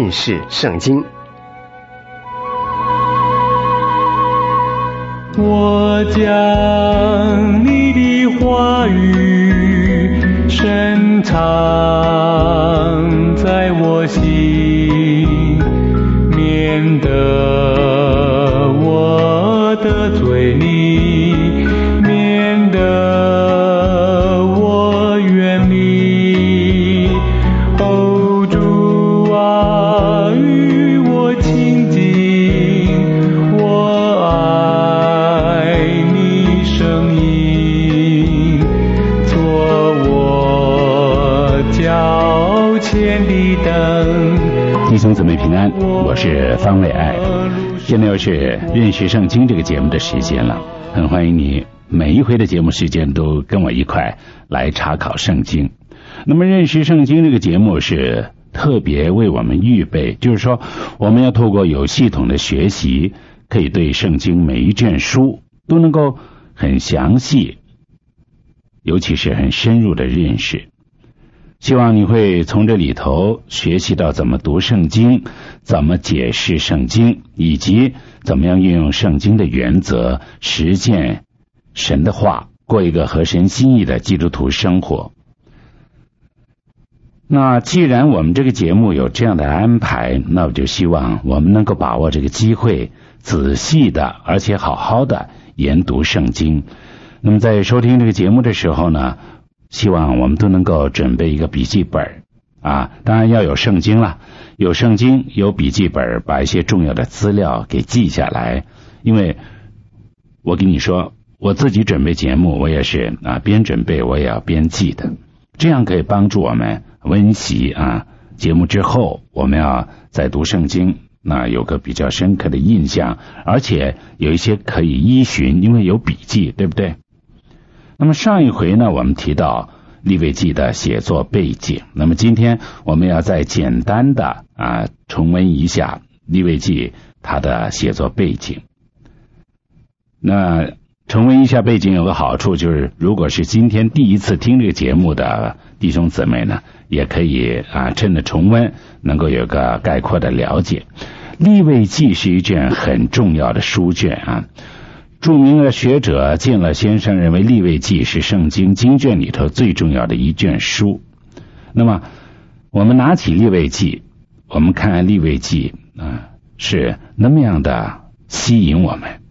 认识圣经。 我将你的话语深藏在我心，免得我得罪你，免得我远离。哦，主啊，与我亲近，我爱你声音，做我脚前的灯。 弟兄姊妹平安，我是方伟爱。现在又是认识圣经这个节目的时间了，很欢迎你每一回的节目时间都跟我一块来查考圣经。那么认识圣经这个节目是特别为我们预备，就是说我们要透过有系统的学习，可以对圣经每一卷书都能够很详细，尤其是很深入的认识。希望你会从这里头学习到怎么读圣经，怎么解释圣经，以及怎么样运用圣经的原则，实践神的话，过一个合神心意的基督徒生活。那既然我们这个节目有这样的安排，那我就希望我们能够把握这个机会，仔细的而且好好的研读圣经。那么在收听这个节目的时候呢，希望我们都能够准备一个笔记本啊，当然要有圣经了，有圣经有笔记本，把一些重要的资料给记下来。因为我跟你说，我自己准备节目，我也是边准备我也要边记的，这样可以帮助我们温习节目之后我们要再读圣经，那有个比较深刻的印象，而且有一些可以依循，因为有笔记，对不对？那么上一回呢，我们提到利未记的写作背景，那么今天我们要再简单的重温一下利未记它的写作背景。那重温一下背景有个好处，就是如果是今天第一次听这个节目的弟兄姊妹呢，也可以趁着重温能够有个概括的了解。利未记是一卷很重要的书卷著名的学者建乐先生认为利未记是圣经经卷里头最重要的一卷书。那么我们拿起利未记，我们看利未记是那么样的吸引我们。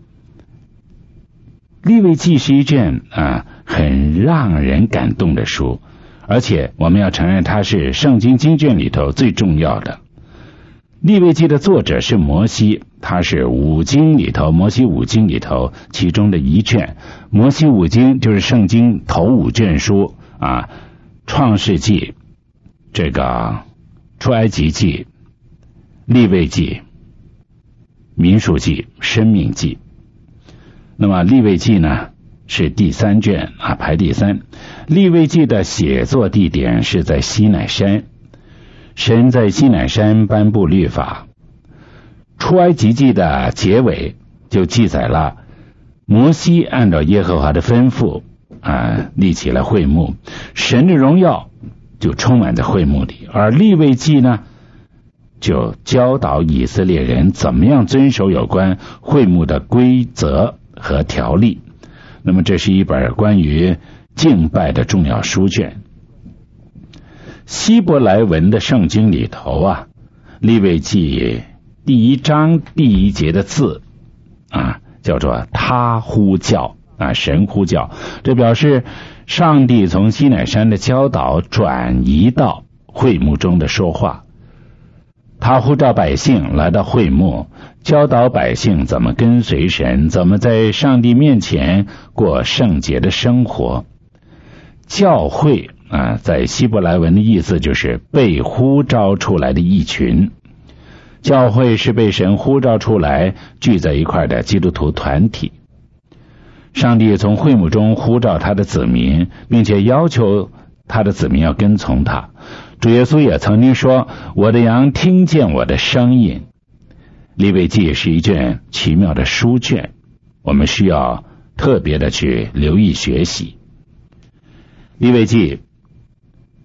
利未记是一卷很让人感动的书，而且我们要承认它是圣经经卷里头最重要的。利未记的作者是摩西，他是五经里头，摩西五经里头其中的一卷。摩西五经就是圣经头五卷书创世纪、这个出埃及记、利未记、民数记、申命记。那么利未记呢是第三卷排第三。利未记的写作地点是在西乃山，神在西乃山颁布律法。出埃及记的结尾就记载了摩西按照耶和华的吩咐立起了会幕，神的荣耀就充满在会幕里。而利未记呢就教导以色列人怎么样遵守有关会幕的规则和条例。那么这是一本关于敬拜的重要书卷。希伯来文的圣经里头利未记第一章第一节的字叫做他呼叫神呼叫，这表示上帝从西乃山的教导转移到会幕中的说话。他呼召百姓来到会幕，教导百姓怎么跟随神，怎么在上帝面前过圣洁的生活。教会在希伯来文的意思就是被呼召出来的一群。教会是被神呼召出来聚在一块的基督徒团体。上帝从会幕中呼召他的子民，并且要求他的子民要跟从他。主耶稣也曾经说，我的羊听见我的声音。利未记是一卷奇妙的书卷，我们需要特别的去留意学习。利未记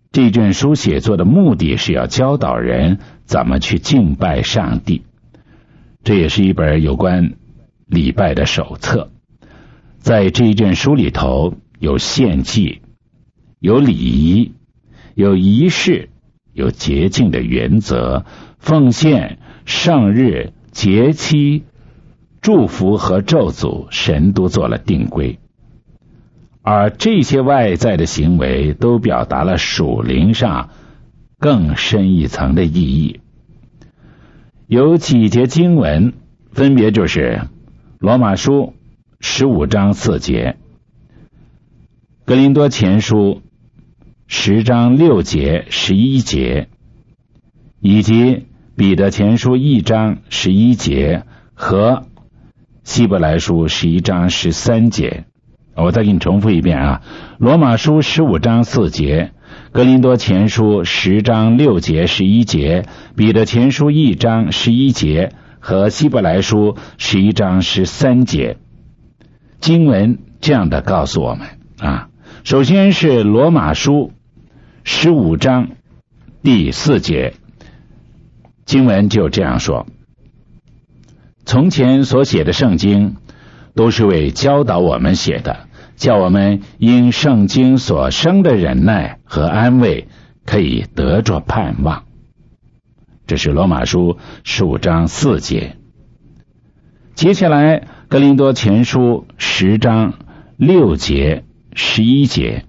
这卷书写作的目的是要教导人怎么去敬拜上帝，这也是一本有关礼拜的手册。在这一卷书里头有献祭，有礼仪，有仪式，有洁净的原则，奉献、圣日、节期、祝福和咒诅，神都做了定规。而这些外在的行为都表达了属灵上更深一层的意义。有几节经文，分别就是罗马书15章4节、哥林多前书10章6节11节，以及彼得前书1章11节和希伯来书11章13节。我再给你重复一遍啊，罗马书15章4节，哥林多前书10章6节11节，彼得前书1章11节和希伯来书11章13节。经文这样的告诉我们啊，首先是罗马书15章第4节，经文就这样说：从前所写的圣经都是为教导我们写的，叫我们因圣经所生的忍耐和安慰可以得着盼望。这是罗马书15章4节。接下来哥林多前书10章6节11节，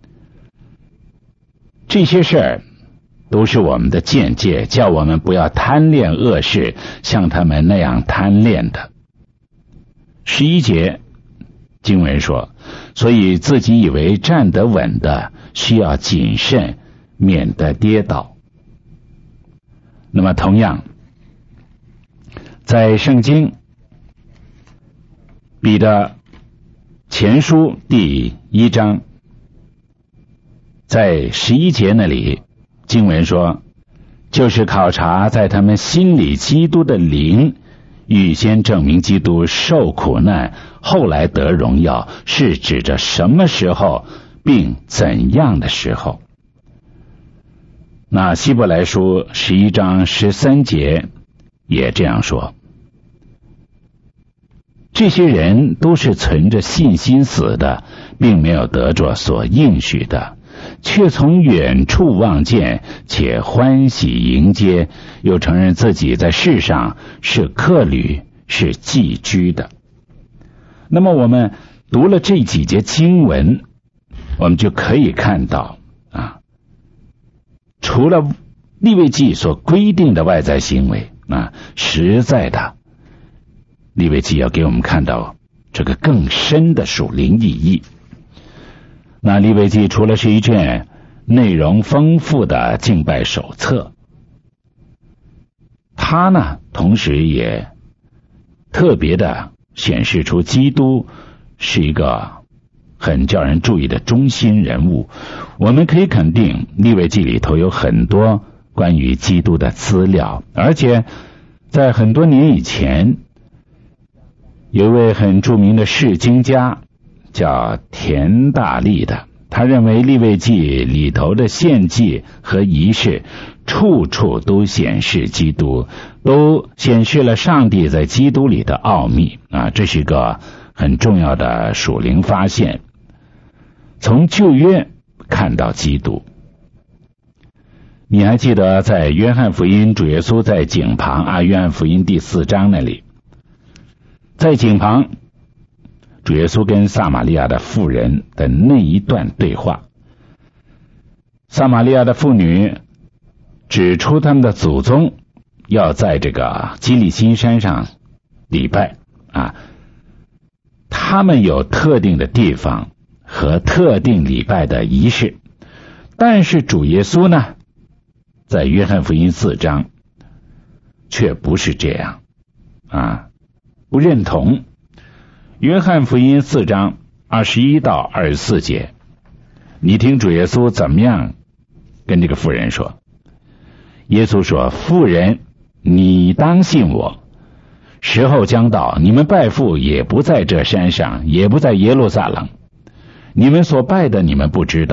这些事儿都是我们的见解，叫我们不要贪恋恶事，像他们那样贪恋的。11节经文说，所以自己以为站得稳的，需要谨慎，免得跌倒。那么同样，在圣经彼得前书第1章，在11节那里经文说，就是考察在他们心里基督的灵，预先证明基督受苦难，后来得荣耀，是指着什么时候并怎样的时候。那希伯来书11章13节也这样说，这些人都是存着信心死的，并没有得着所应许的，却从远处望见，且欢喜迎接，又承认自己在世上是客旅，是寄居的。那么我们读了这几节经文，我们就可以看到啊，除了利未记所规定的外在行为啊，实在的利未记要给我们看到这个更深的属灵意义。那利未记除了是一卷内容丰富的敬拜手册，它呢同时也特别的显示出基督是一个很叫人注意的中心人物。我们可以肯定利未记里头有很多关于基督的资料，而且在很多年以前，有一位很著名的释经家叫田大利的，他认为利未记里头的献祭和仪式处处都显示基督，都显示了上帝在基督里的奥秘啊，这是一个很重要的属灵发现。从旧约看到基督，你还记得在约翰福音主耶稣在井旁啊，约翰福音第4章那里，在井旁主耶稣跟撒玛利亚的妇人的那一段对话，撒玛利亚的妇女指出他们的祖宗要在这个基利心山上礼拜啊，他们有特定的地方和特定礼拜的仪式，但是主耶稣呢，在约翰福音4章却不是这样啊，不认同。约翰福音4章21到24节，你听主耶稣怎么样跟这个妇人说。耶稣说，妇人，你当信我，时候将到，你们拜父也不在这山上，也不在耶路撒冷。你们所拜的你们不知道，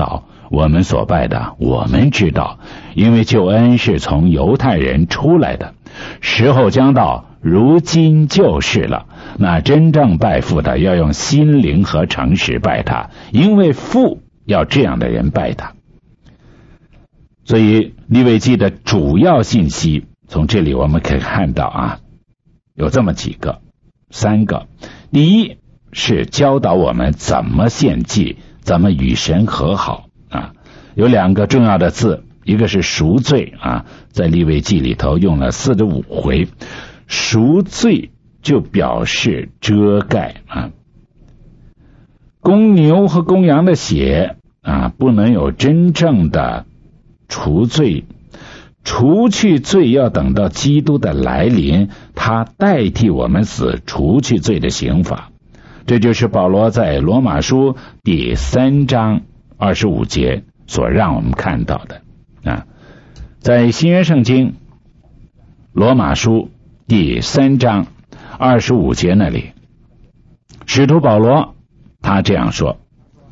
我们所拜的，我们知道，因为救恩是从犹太人出来的，时候将到，如今就是了。那真正拜父的要用心灵和诚实拜他，因为父要这样的人拜他。所以利未记的主要信息从这里我们可以看到啊，有这么3个。第一是教导我们怎么献祭，怎么与神和好啊。有2个重要的字，一个是赎罪啊，在利未记里头用了45回。赎罪就表示遮盖啊。公牛和公羊的血啊，不能有真正的除罪，除去罪要等到基督的来临，他代替我们死，除去罪的刑罚。这就是保罗在罗马书第3章25节所让我们看到的啊。在新约圣经罗马书第3章25节那里，使徒保罗他这样说，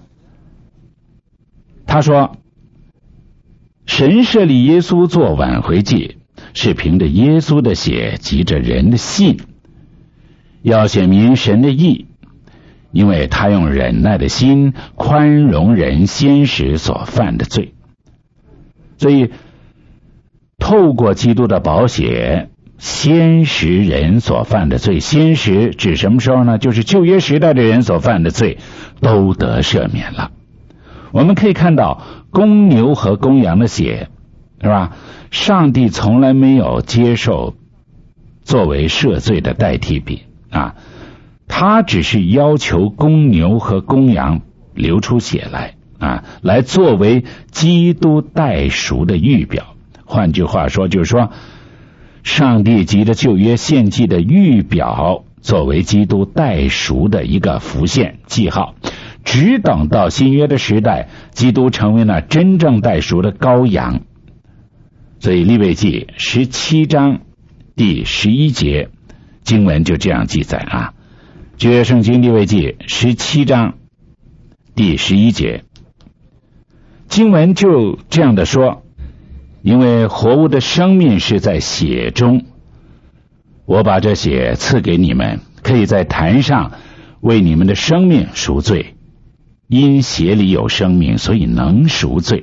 他说，神设立耶稣做挽回祭，是凭着耶稣的血及着人的信，要显明神的义，因为他用忍耐的心宽容人先时所犯的罪。所以透过基督的宝血，先时人所犯的罪，先时指什么时候呢？就是旧约时代的人所犯的罪都得赦免了。我们可以看到公牛和公羊的血，是吧？上帝从来没有接受作为赦罪的代替品啊，他只是要求公牛和公羊流出血来啊，来作为基督代赎的预表。换句话说，就是说上帝藉着旧约献祭的预表，作为基督代赎的一个浮现记号，只等到新约的时代，基督成为了真正代赎的羔羊。所以利未记17章第11节经文就这样记载啊，旧约圣经利未记17章第11节经文就这样的说，因为活物的生命是在血中，我把这血赐给你们，可以在坛上为你们的生命赎罪，因血里有生命，所以能赎罪。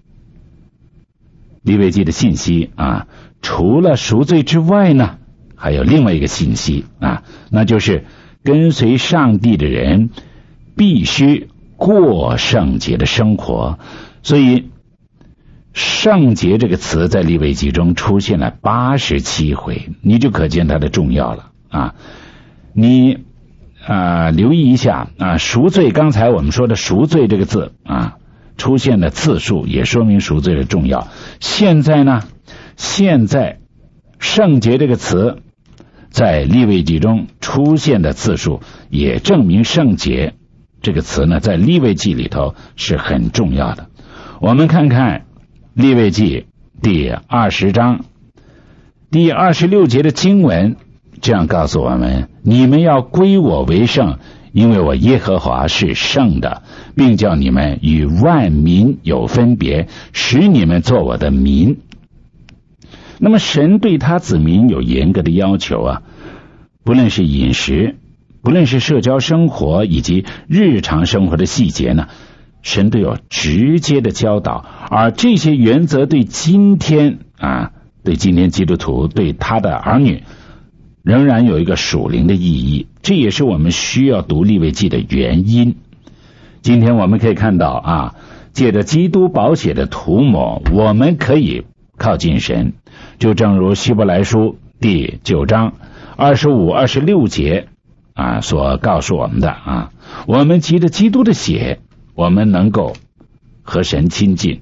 利未记的信息啊，除了赎罪之外呢，还有另外一个信息啊，那就是跟随上帝的人必须过圣洁的生活。所以圣洁这个词在利未记中出现了87回，你就可见它的重要了啊。你留意一下啊，赎罪，刚才我们说的赎罪这个字啊，出现的次数也说明赎罪的重要。现在圣洁这个词在利未记中出现的次数，也证明圣洁这个词呢，在利未记里头是很重要的。我们看看利未记第20章第26节的经文，这样告诉我们，你们要归我为圣，因为我耶和华是圣的，并叫你们与万民有分别，使你们做我的民。那么神对他子民有严格的要求啊，不论是饮食，不论是社交生活以及日常生活的细节呢，神都有直接的教导。而这些原则对今天基督徒，对他的儿女仍然有一个属灵的意义，这也是我们需要读利未记的原因。今天我们可以看到啊，借着基督宝血的涂抹，我们可以靠近神，就正如希伯来书第9章25、26节所告诉我们的啊，我们藉着基督的血，我们能够和神亲近。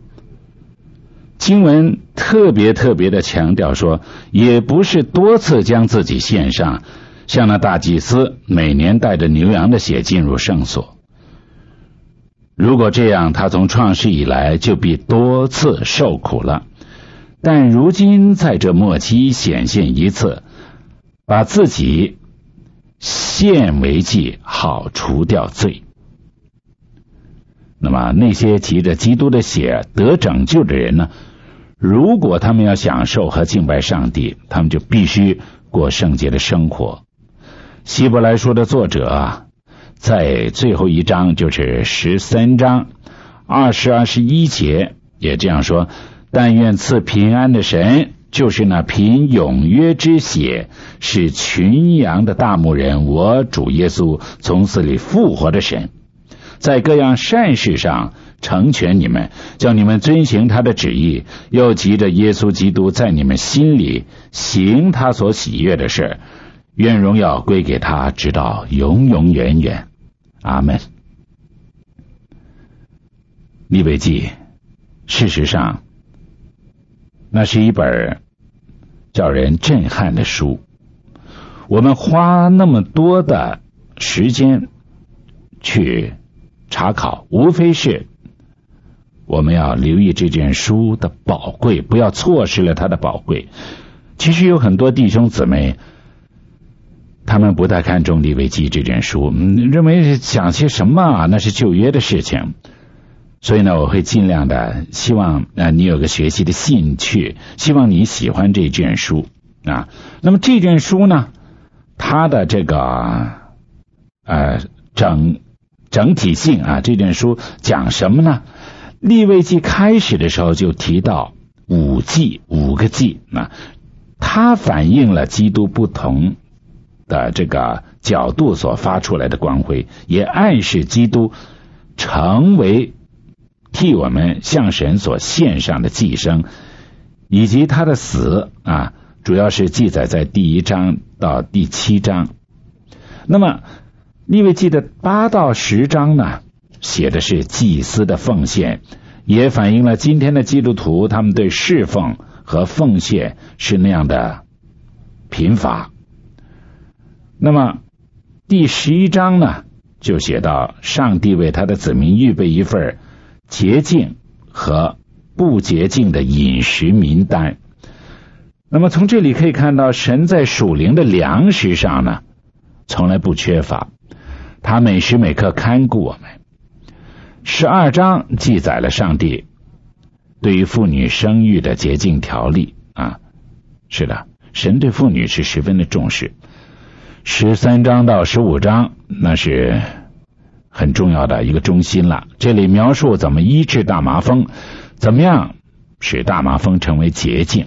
经文特别的强调说，也不是多次将自己献上，像那大祭司每年带着牛羊的血进入圣所。如果这样，他从创世以来就必多次受苦了。但如今在这末期显现一次，把自己献为祭，好除掉罪。 那么那些藉着基督的血得拯救的人呢，如果他们要享受和敬拜上帝，他们就必须过圣洁的生活。希伯来书的作者在最后一章，就是13章20、21节也这样说：但愿赐平安的神，就是那凭永约之血使群羊的大牧人，我主耶稣从死里复活的神，在各样善事上成全你们，叫你们遵行他的旨意，又急着耶稣基督在你们心里行他所喜悦的事，愿荣耀归给他，直到永永远远。阿们。利未记事实上那是一本叫人震撼的书，我们花那么多的时间去查考，无非是我们要留意这卷书的宝贵，不要错失了它的宝贵。其实有很多弟兄姊妹，他们不太看重利未记这卷书，认为讲些什么那是旧约的事情。所以呢，我会尽量的希望你有个学习的兴趣，希望你喜欢这卷书啊。那么这卷书呢，它的这个整体性这卷书讲什么呢？利未记开始的时候就提到五个祭它反映了基督不同的这个角度所发出来的光辉，也暗示基督成为替我们向神所献上的祭牲，以及他的死主要是记载在第1章到第7章。那么利未记的8到10章呢，写的是祭司的奉献，也反映了今天的基督徒他们对侍奉和奉献是那样的贫乏。那么第11章呢，就写到上帝为他的子民预备一份洁净和不洁净的饮食名单。那么从这里可以看到，神在属灵的粮食上呢，从来不缺乏，他每时每刻看顾我们。12章记载了上帝对于妇女生育的洁净条例是的，神对妇女是十分的重视。13章到15章那是很重要的一个中心了，这里描述怎么医治大麻风，怎么样使大麻风成为洁净。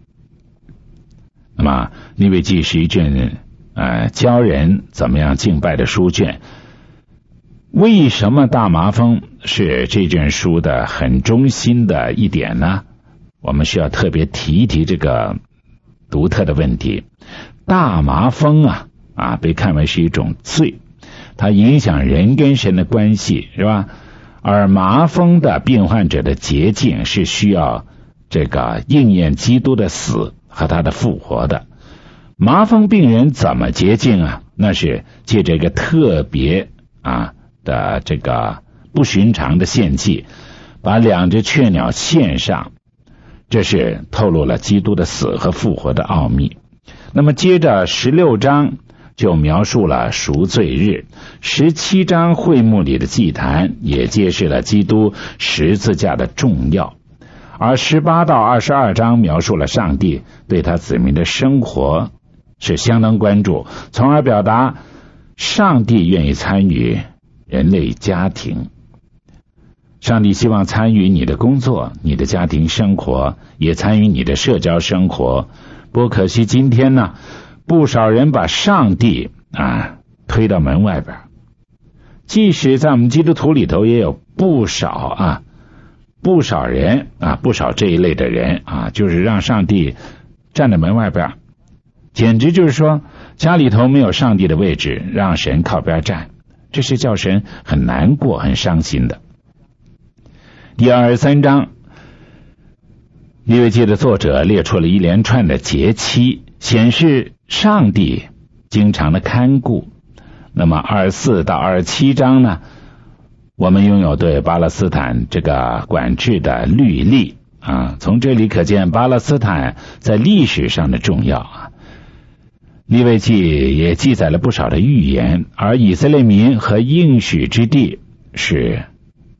那么利未记是一卷教人怎么样敬拜的书卷。为什么大麻风是这卷书的很中心的一点呢？我们需要特别提一提这个独特的问题。大麻风被看为是一种罪，它影响人跟神的关系，是吧？而麻风的病患者的洁净是需要这个应验基督的死和他的复活的。麻风病人怎么洁净那是借着一个特别的这个不寻常的献祭，把2只雀鸟献上，这是透露了基督的死和复活的奥秘。那么接着16章就描述了赎罪日，17章会幕里的祭坛也揭示了基督十字架的重要，而18到22章描述了上帝对他子民的生活是相当关注，从而表达上帝愿意参与人类家庭。上帝希望参与你的工作，你的家庭生活，也参与你的社交生活。不过可惜今天呢，不少人把上帝推到门外边。即使在我们基督徒里头也有不少人不少这一类的人就是让上帝站在门外边，简直就是说家里头没有上帝的位置，让神靠边站，这是叫神很难过很伤心的。第23章利未记的作者列出了一连串的节期，显示上帝经常的看顾。那么24到27章呢，我们拥有对巴勒斯坦这个管制的律例从这里可见巴勒斯坦在历史上的重要利未记也记载了不少的预言，而以色列民和应许之地是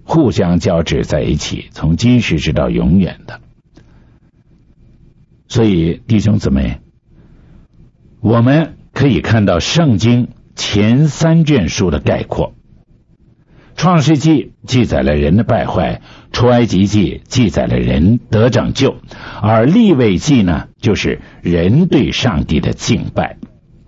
互相交织在一起，从今时直到永远的。所以弟兄姊妹，我们可以看到圣经前3卷书的概括。创世纪记载了人的败坏，出埃及记记载了人得拯救，而利未记呢，就是人对上帝的敬拜。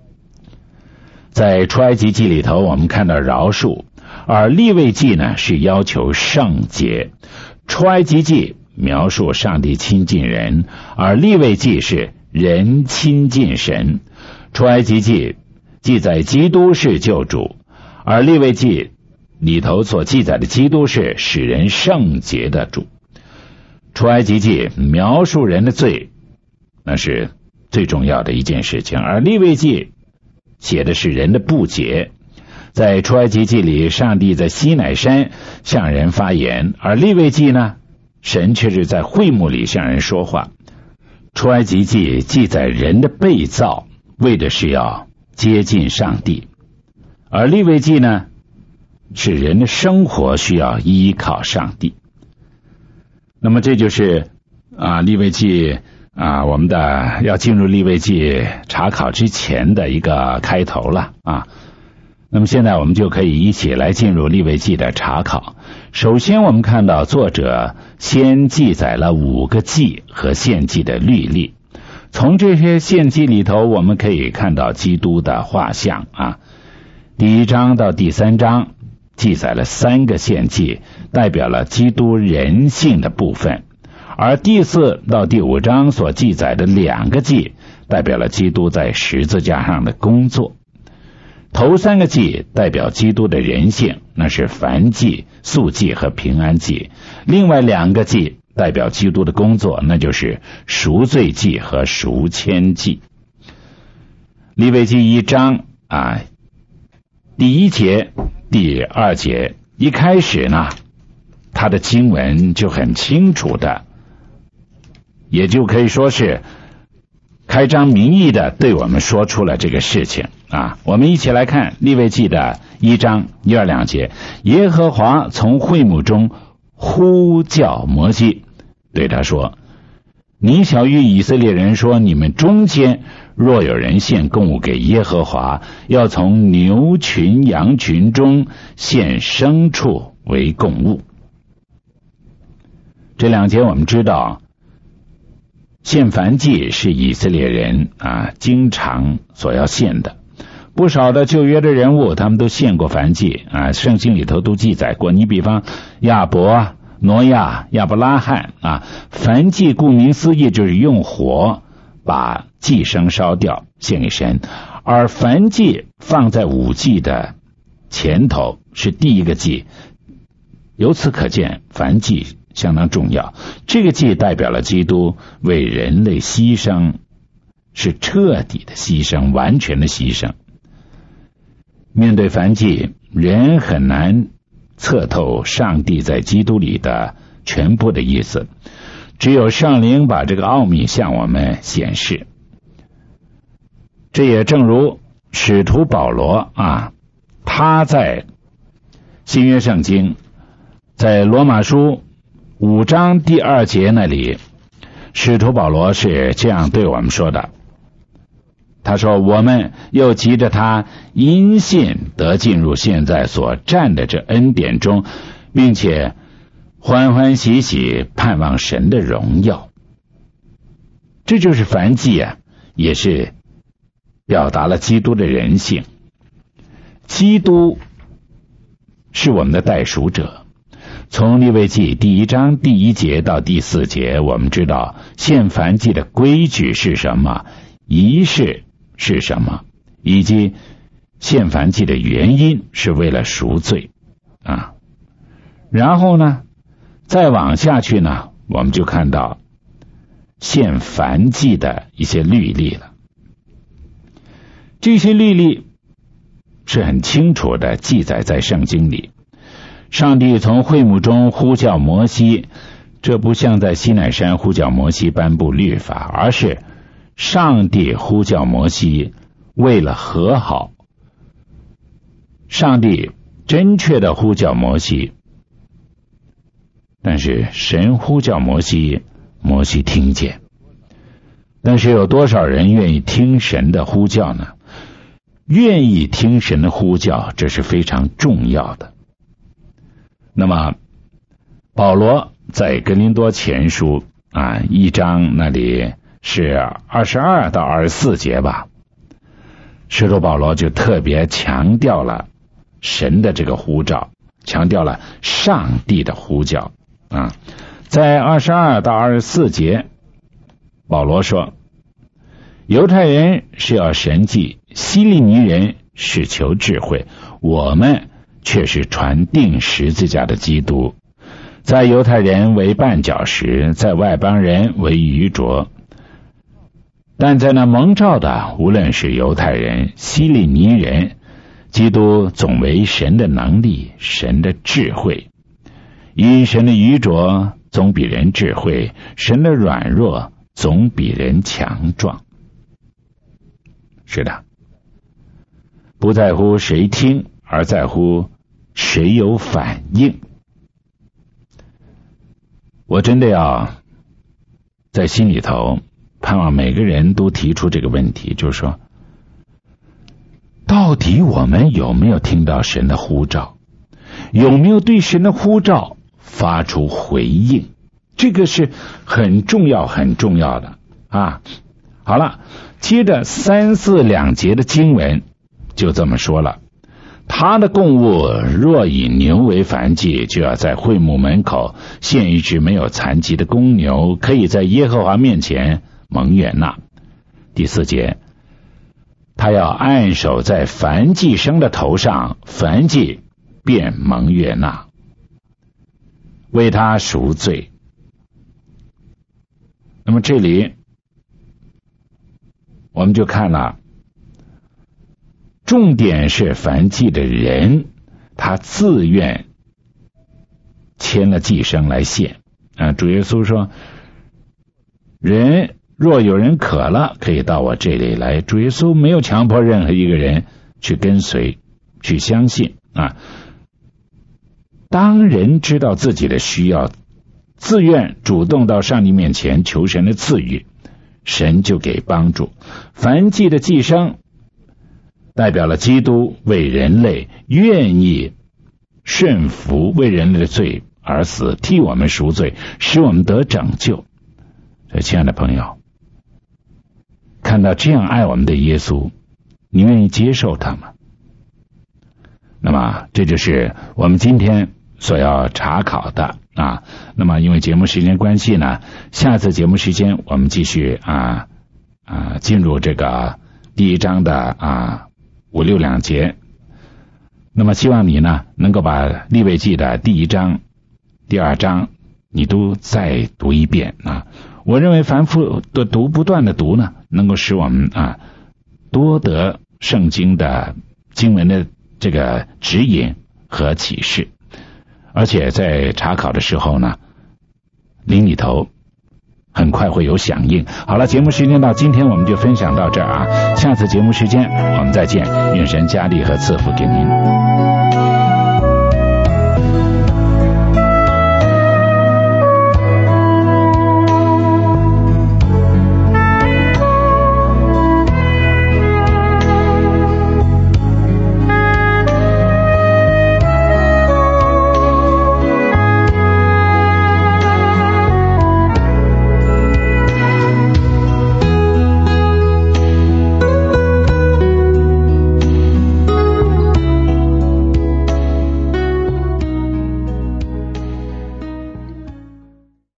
在出埃及记里头，我们看到饶恕，而利未记呢是要求圣洁。出埃及记描述上帝亲近人，而利未记是人亲近神。出埃及记记载基督是救主，而利未记里头所记载的基督是使人圣洁的主。出埃及记描述人的罪，那是最重要的一件事情，而利未记写的是人的不洁。在出埃及记里，上帝在西乃山向人发言，而利未记呢，神却是在会幕里向人说话。出埃及记记载人的被造，为的是要接近上帝，而利未记呢，是人的生活需要依靠上帝。那么这就是利未记我们的要进入利未记查考之前的一个开头了那么现在我们就可以一起来进入利未记的查考。首先我们看到作者先记载了5个祭和献祭的律例，从这些献祭里头我们可以看到基督的画像第1章到第3章记载了3个献祭，代表了基督人性的部分，而第4到第5章所记载的2个祭，代表了基督在十字架上的工作。头3个祭代表基督的人性，那是燔祭、素祭和平安祭。另外2个祭代表基督的工作，那就是赎罪祭和赎愆祭。利未记1章第1节、第2节，一开始呢，他的经文就很清楚的，也就可以说是开宗明义的对我们说出了这个事情我们一起来看利未记的1章1、2、2节。耶和华从会幕中呼叫摩西，对他说：你小谕以色列人说，你们中间若有人献供物给耶和华，要从牛群羊群中献牲畜为供物。这2节我们知道，献燔祭是以色列人经常所要献的。不少的旧约的人物他们都献过燔祭圣经里头都记载过。你比方亚伯、挪亚、亚伯拉罕燔祭顾名思义就是用火把祭牲烧掉献给神，而燔祭放在5祭的前头，是第1个祭。由此可见燔祭相当重要。这个祭代表了基督为人类牺牲，是彻底的牺牲，完全的牺牲。面对燔祭，人很难测透上帝在基督里的全部的意思，只有圣灵把这个奥秘向我们显示。这也正如使徒保罗他在新约圣经在罗马书5章第2节那里，使徒保罗是这样对我们说的，他说：我们又急着他因信得进入现在所站的这恩典中，并且欢欢喜喜盼望神的荣耀。这就是燔祭也是表达了基督的人性。基督是我们的代赎者。从利未记第1章第1节到第4节，我们知道献燔祭的规矩是什么，仪式是什么，以及献燔祭的原因是为了赎罪然后呢，再往下去呢，我们就看到献燔祭的一些律例了。这些律例是很清楚的记载在圣经里。上帝从会幕中呼叫摩西，这不像在西乃山呼叫摩西颁布律法，而是上帝呼叫摩西为了和好。上帝真确的呼叫摩西， 但是神呼叫摩西，摩西听见。但是有多少人愿意听神的呼叫呢？愿意听神的呼叫，这是非常重要的。那么保罗在哥林多前书1章那里是22到24节吧，使徒保罗就特别强调了神的这个呼召，强调了上帝的呼叫在22到24节，保罗说，犹太人是要神迹，希利尼人是求智慧，我们却是传钉十字架的基督。在犹太人为绊脚石，在外邦人为愚拙。但在那蒙召的，无论是犹太人、希利尼人，基督总为神的能力，神的智慧。因神的愚拙总比人智慧，神的软弱总比人强壮。是的，不在乎谁听，而在乎谁有反应。我真的要在心里头盼望每个人都提出这个问题，就是说，到底我们有没有听到神的呼召？有没有对神的呼召发出回应？这个是很重要很重要的好了，接着3、4两节的经文就这么说了，他的供物若以牛为燔祭，就要在会幕门口献一只没有残疾的公牛，可以在耶和华面前蒙悦纳。第4节，他要按手在燔祭牲的头上，燔祭便蒙悦纳，为他赎罪。那么这里我们就看了，重点是燔祭的人他自愿牵了祭牲来献主耶稣说，人若有人渴了，可以到我这里来。主耶稣没有强迫任何一个人去跟随去相信当人知道自己的需要，自愿主动到上帝面前求神的赐予，神就给帮助。燔祭的祭牲代表了基督为人类愿意顺服，为人类的罪而死，替我们赎罪，使我们得拯救。所以亲爱的朋友，看到这样爱我们的耶稣，你愿意接受他吗？那么这就是我们今天所要查考的那么因为节目时间关系呢，下次节目时间我们继续进入这个第1章的5、6两节。那么希望你呢能够把利未记的第1章、第2章你都再读一遍我认为反复的读，不断的读呢，能够使我们多得圣经的经文的这个指引和启示，而且在查考的时候呢，灵里头很快会有响应。好了，节目时间到，今天我们就分享到这儿下次节目时间我们再见，愿神加力和赐福给您。